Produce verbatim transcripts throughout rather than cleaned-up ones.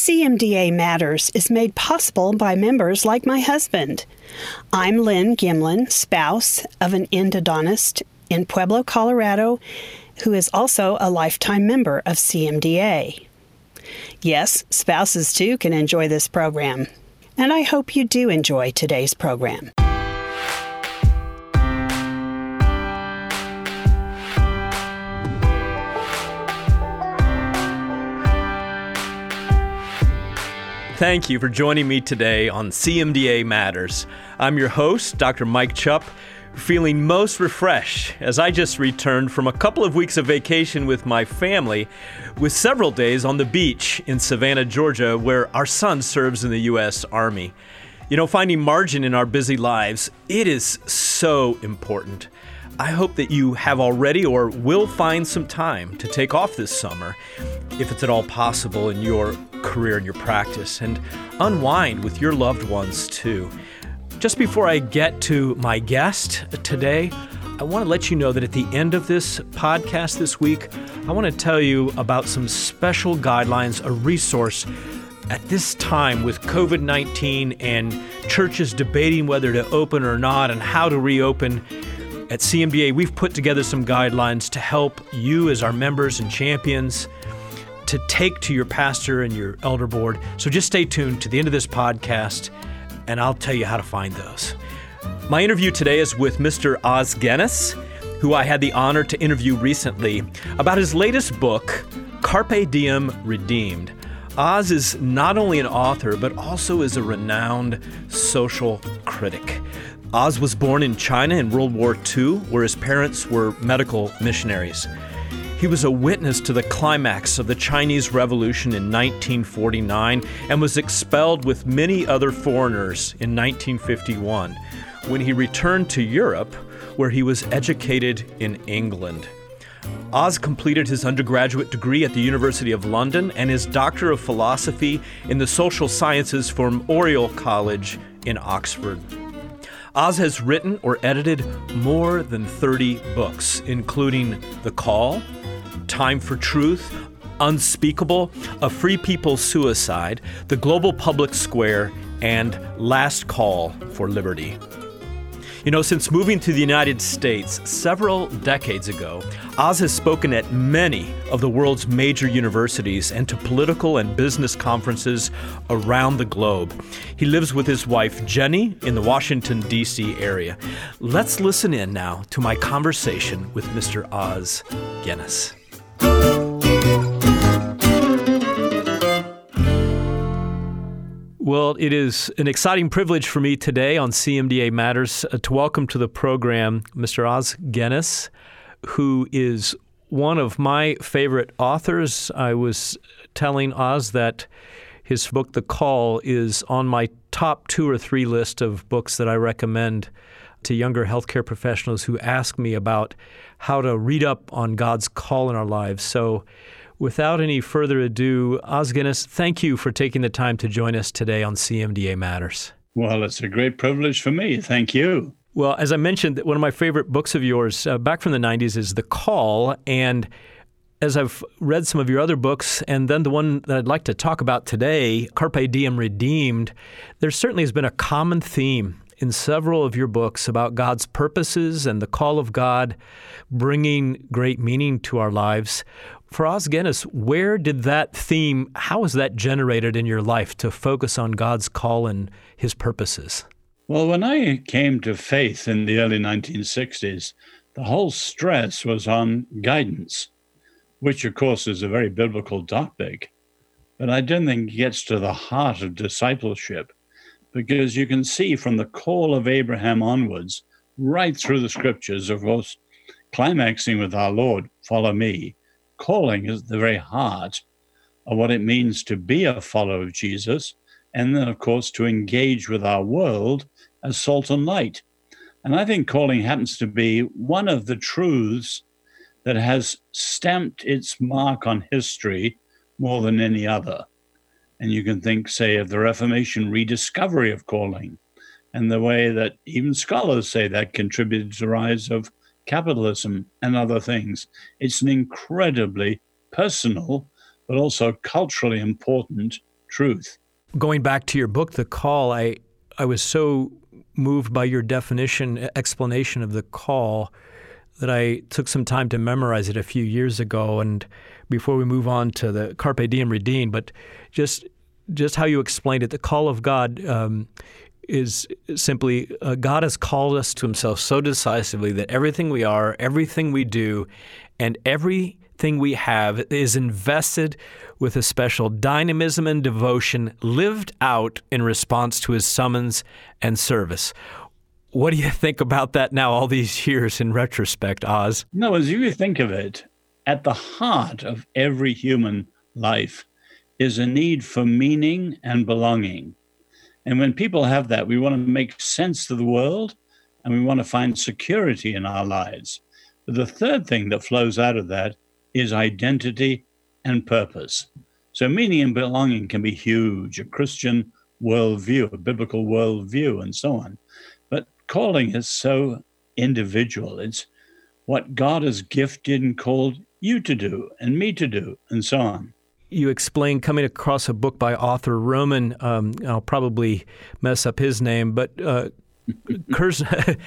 C M D A Matters is made possible by members like my husband. I'm Lynn Gimlin, spouse of an endodontist in Pueblo, Colorado, who is also a lifetime member of C M D A. Yes, spouses too can enjoy this program, and I hope you do enjoy today's program. Thank you for joining me today on C M D A Matters. I'm your host, Doctor Mike Chupp, feeling most refreshed as I just returned from a couple of weeks of vacation with my family, with several days on the beach in Savannah, Georgia, where our son serves in the U S Army. You know, finding margin in our busy lives, it is so important. I hope that you have already or will find some time to take off this summer, if it's at all possible in your career and your practice, and unwind with your loved ones too. Just before I get to my guest today, I want to let you know that at the end of this podcast this week, I want to tell you about some special guidelines, a resource at this time with covid nineteen and churches debating whether to open or not and how to reopen. At C M D A, we've put together some guidelines to help you as our members and champions to take to your pastor and your elder board. So just stay tuned to the end of this podcast, and I'll tell you how to find those. My interview today is with Mister Os Guinness, who I had the honor to interview recently about his latest book, Carpe Diem Redeemed. Os is not only an author, but also is a renowned social critic. Os was born in China in World War Two, where his parents were medical missionaries. He was a witness to the climax of the Chinese Revolution in nineteen forty-nine and was expelled with many other foreigners in nineteen fifty-one, when he returned to Europe, where he was educated in England. Os completed his undergraduate degree at the University of London and his Doctor of Philosophy in the Social Sciences from Oriel College in Oxford. Os has written or edited more than thirty books, including The Call, Time for Truth, Unspeakable, A Free People's Suicide, The Global Public Square, and Last Call for Liberty. You know, since moving to the United States several decades ago, Os has spoken at many of the world's major universities and to political and business conferences around the globe. He lives with his wife, Jenny, in the Washington, D C area. Let's listen in now to my conversation with Mister Os Guinness. Well, it is an exciting privilege for me today on C M D A Matters uh, to welcome to the program Mister Os Guinness, who is one of my favorite authors. I was telling Os that his book, The Call, is on my top two or three list of books that I recommend to younger healthcare professionals who ask me about how to read up on God's call in our lives. So without any further ado, Os Guinness, thank you for taking the time to join us today on C M D A Matters. Well, it's a great privilege for me. Thank you. Well, as I mentioned, one of my favorite books of yours uh, back from the nineties is The Call. And as I've read some of your other books, and then the one that I'd like to talk about today, Carpe Diem Redeemed, there certainly has been a common theme in several of your books about God's purposes and the call of God bringing great meaning to our lives. For Os Guinness, where did that theme, how was that generated in your life to focus on God's call and His purposes? Well, when I came to faith in the early nineteen sixties, the whole stress was on guidance, which, of course, is a very biblical topic. But I don't think it gets to the heart of discipleship, because you can see from the call of Abraham onwards, right through the scriptures, of course, climaxing with our Lord, follow me. Calling is at the very heart of what it means to be a follower of Jesus, and then, of course, to engage with our world as salt and light. And I think calling happens to be one of the truths that has stamped its mark on history more than any other. And you can think, say, of the Reformation rediscovery of calling, and the way that even scholars say that contributed to the rise of capitalism and other things. It's an incredibly personal, but also culturally important truth. Going back to your book, The Call, I, I was so moved by your definition, explanation of the call, that I took some time to memorize it a few years ago. And before we move on to the Carpe Diem Redeemed, but just just how you explained it, the call of God um, is simply uh, God has called us to himself so decisively that everything we are, everything we do, and everything we have is invested with a special dynamism and devotion lived out in response to his summons and service. What do you think about that now, all these years in retrospect, Oz? No, as you think of it, at the heart of every human life is a need for meaning and belonging. And when people have that, we want to make sense of the world and we want to find security in our lives. But the third thing that flows out of that is identity and purpose. So meaning and belonging can be huge, a Christian worldview, a biblical worldview, and so on. But calling is so individual. It's what God has gifted and called you to do and me to do, and so on. You explain coming across a book by author Roman, um, I'll probably mess up his name, but uh, Kersnarik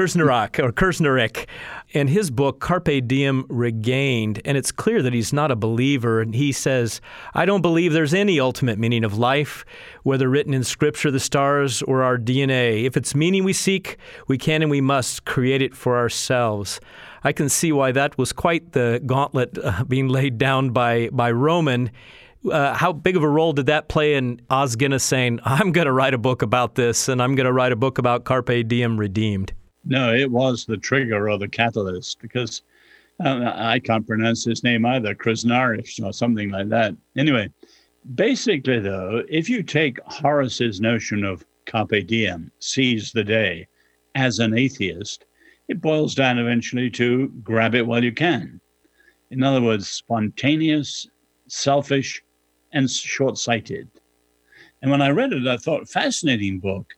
or Kersnarik, and his book Carpe Diem Regained, and it's clear that he's not a believer, and he says, I don't believe there's any ultimate meaning of life, whether written in Scripture, the stars, or our D N A. If it's meaning we seek, we can and we must create it for ourselves. I can see why that was quite the gauntlet uh, being laid down by, by Roman. Uh, how big of a role did that play in Os Guinness saying, I'm going to write a book about this, and I'm going to write a book about Carpe Diem Redeemed? No, it was the trigger or the catalyst, because uh, I can't pronounce his name either, Krasnarish or something like that. Anyway, basically, though, if you take Horace's notion of Carpe Diem, seize the day, as an atheist, it boils down eventually to grab it while you can. In other words, spontaneous, selfish, and short-sighted. And when I read it, I thought, fascinating book,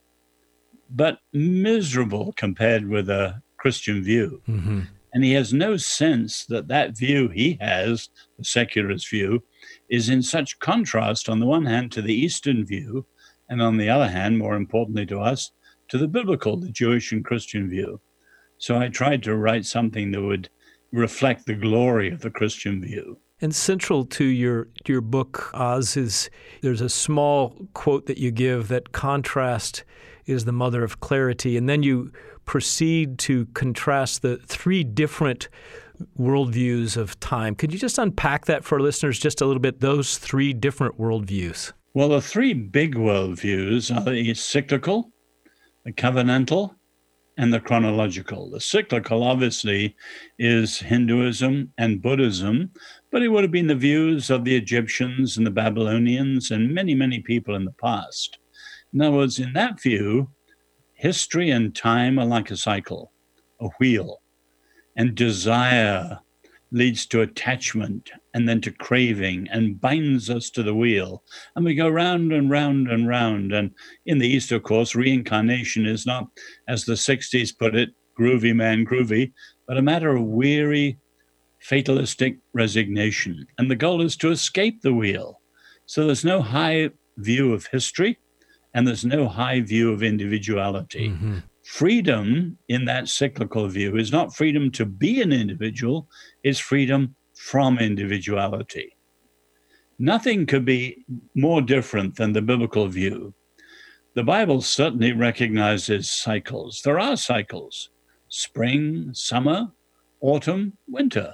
but miserable compared with a Christian view. Mm-hmm. And he has no sense that that view he has, the secularist view, is in such contrast, on the one hand, to the Eastern view, and on the other hand, more importantly to us, to the biblical, the Jewish and Christian view. So I tried to write something that would reflect the glory of the Christian view. And central to your your book, Oz, is there's a small quote that you give that contrast is the mother of clarity. And then you proceed to contrast the three different worldviews of time. Could you just unpack that for our listeners just a little bit, those three different worldviews? Well, the three big worldviews are the cyclical, the covenantal, and the chronological. The cyclical, obviously, is Hinduism and Buddhism, but it would have been the views of the Egyptians and the Babylonians and many, many people in the past. In other words, in that view, history and time are like a cycle, a wheel, and desire leads to attachment and then to craving and binds us to the wheel. And we go round and round and round. And in the East, of course, reincarnation is not, as the sixties put it, groovy man groovy, but a matter of weary, fatalistic resignation. And the goal is to escape the wheel. So there's no high view of history and there's no high view of individuality. Mm-hmm. Freedom in that cyclical view is not freedom to be an individual, it's freedom from individuality. Nothing could be more different than the biblical view. The Bible certainly recognizes cycles. There are cycles: spring, summer, autumn, winter,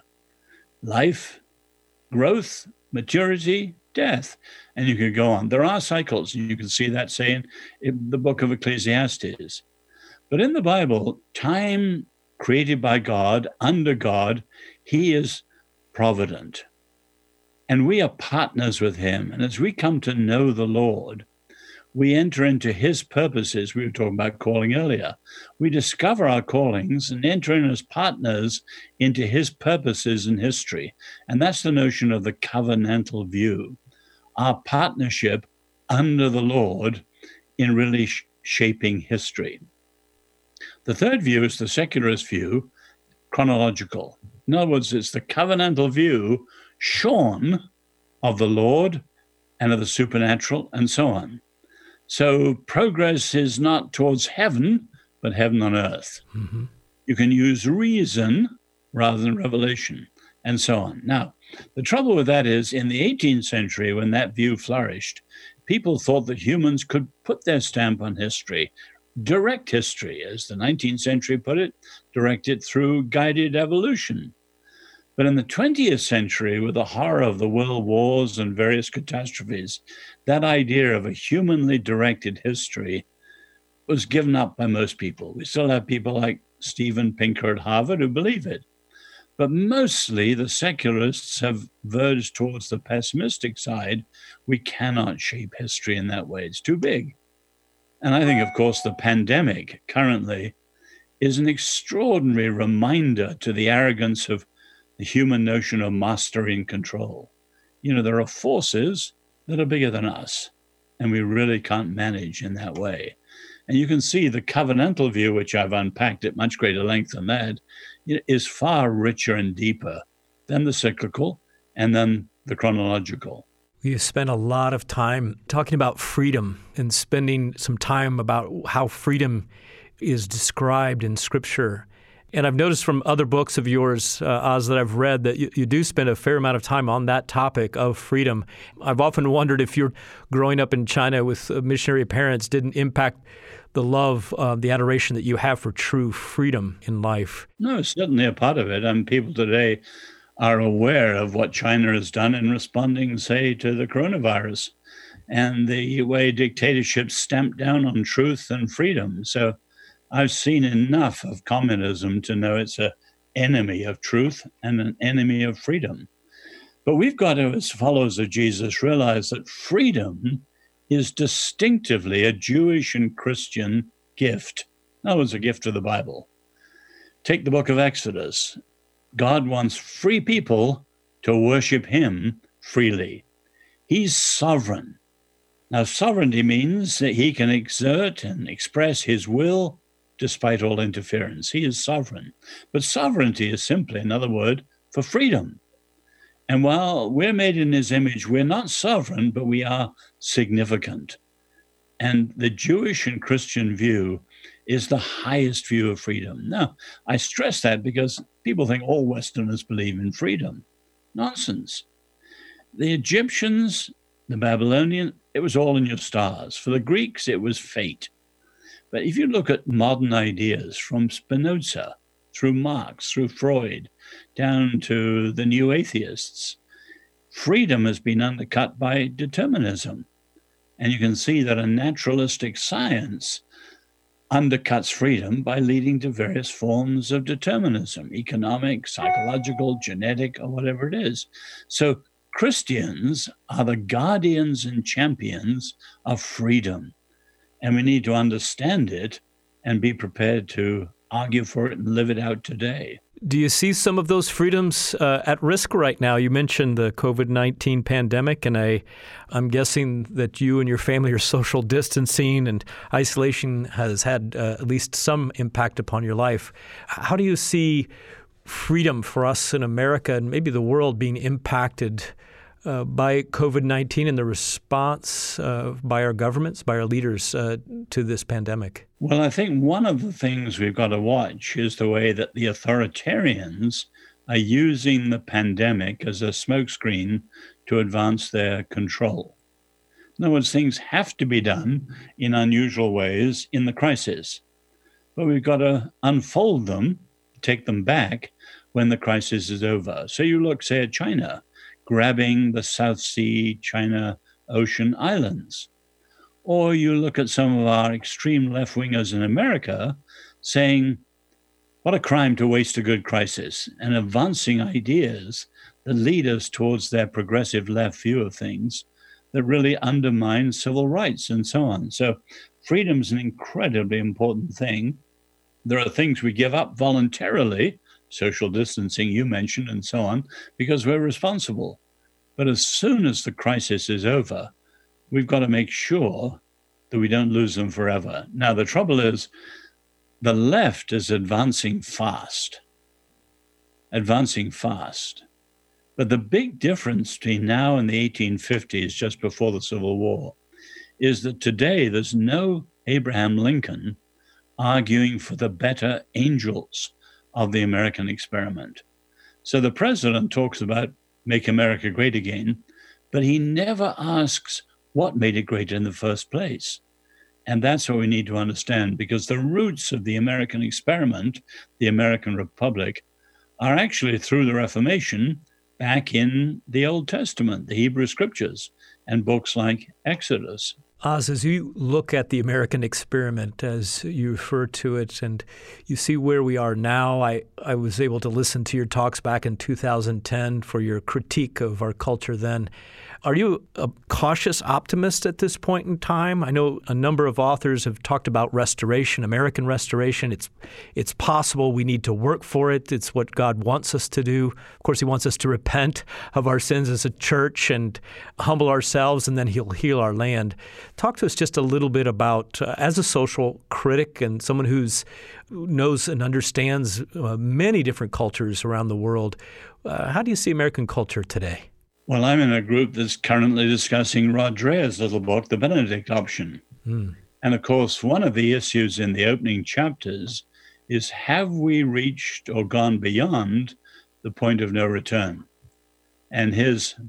life, growth, maturity, death. And you could go on. There are cycles. You can see that saying in the book of Ecclesiastes. But in the Bible, time created by God, under God, he is provident. And we are partners with him. And as we come to know the Lord, we enter into his purposes. We were talking about calling earlier. We discover our callings and enter in as partners into his purposes in history. And that's the notion of the covenantal view, our partnership under the Lord in really sh- shaping history. The third view is the secularist view, chronological. In other words, it's the covenantal view shorn of the Lord and of the supernatural, and so on. So progress is not towards heaven, but heaven on earth. Mm-hmm. You can use reason rather than revelation, and so on. Now, the trouble with that is, in the eighteenth century, when that view flourished, people thought that humans could put their stamp on history, direct history, as the nineteenth century put it, direct it through guided evolution. But in the twentieth century, with the horror of the world wars and various catastrophes, that idea of a humanly directed history was given up by most people. We still have people like Steven Pinker at Harvard who believe it. But mostly the secularists have verged towards the pessimistic side. We cannot shape history in that way. It's too big. And I think, of course, the pandemic currently is an extraordinary reminder to the arrogance of the human notion of mastery and control. You know, there are forces that are bigger than us, and we really can't manage in that way. And you can see the covenantal view, which I've unpacked at much greater length than that, is far richer and deeper than the cyclical and then the chronological. You spent a lot of time talking about freedom and spending some time about how freedom is described in Scripture. And I've noticed from other books of yours, uh, Oz, that I've read that you, you do spend a fair amount of time on that topic of freedom. I've often wondered if you're growing up in China with uh, missionary parents didn't impact the love, uh, the adoration that you have for true freedom in life. No, it's certainly a part of it. And people today are aware of what China has done in responding, say, to the coronavirus and the way dictatorships stamp down on truth and freedom. So I've seen enough of communism to know it's an enemy of truth and an enemy of freedom. But we've got to, as followers of Jesus, realize that freedom is distinctively a Jewish and Christian gift. That was a gift of the Bible. Take the book of Exodus. God wants free people to worship him freely. He's sovereign. Now, sovereignty means that he can exert and express his will despite all interference. He is sovereign. But sovereignty is simply another word for freedom. And while we're made in his image, we're not sovereign, but we are significant. And the Jewish and Christian view is the highest view of freedom. Now, I stress that because people think all Westerners believe in freedom. Nonsense. The Egyptians, the Babylonians, it was all in your stars. For the Greeks, it was fate. But if you look at modern ideas from Spinoza, through Marx, through Freud, down to the new atheists, freedom has been undercut by determinism. And you can see that a naturalistic science undercuts freedom by leading to various forms of determinism, economic, psychological, genetic, or whatever it is. So Christians are the guardians and champions of freedom. And we need to understand it and be prepared to argue for it and live it out today. Do you see some of those freedoms uh, at risk right now? You mentioned the covid nineteen pandemic, and I, I'm guessing that you and your family are social distancing and isolation has had uh, at least some impact upon your life. How do you see freedom for us in America and maybe the world being impacted Uh, by covid nineteen and the response uh, by our governments, by our leaders uh, to this pandemic? Well, I think one of the things we've got to watch is the way that the authoritarians are using the pandemic as a smokescreen to advance their control. In other words, things have to be done in unusual ways in the crisis, but we've got to unfold them, take them back when the crisis is over. So you look, say, at China, grabbing the South Sea, China Ocean islands. Or you look at some of our extreme left-wingers in America saying, what a crime to waste a good crisis, and advancing ideas that lead us towards their progressive left view of things that really undermine civil rights and so on. So freedom is an incredibly important thing. There are things we give up voluntarily, social distancing you mentioned and so on, because we're responsible. But as soon as the crisis is over, we've got to make sure that we don't lose them forever. Now, the trouble is the left is advancing fast, advancing fast. But the big difference between now and the eighteen fifties, just before the Civil War, is that today there's no Abraham Lincoln arguing for the better angels of the American experiment. So the president talks about make America great again, but he never asks what made it great in the first place. And that's what we need to understand, because the roots of the American experiment, the American Republic, are actually through the Reformation back in the Old Testament, the Hebrew Scriptures, and books like Exodus. Oz, as you look at the American experiment, as you refer to it, and you see where we are now, I, I was able to listen to your talks back in two thousand ten for your critique of our culture then. Are you a cautious optimist at this point in time? I know a number of authors have talked about restoration, American restoration. It's it's possible. We need to work for it. It's what God wants us to do. Of course, he wants us to repent of our sins as a church and humble ourselves, and then he'll heal our land. Talk to us just a little bit about, uh, as a social critic and someone who's knows and understands uh, many different cultures around the world, uh, how do you see American culture today? Well, I'm in a group that's currently discussing Rod Dreher's little book, The Benedict Option. Mm. And of course, one of the issues in the opening chapters is, have we reached or gone beyond the point of no return? And his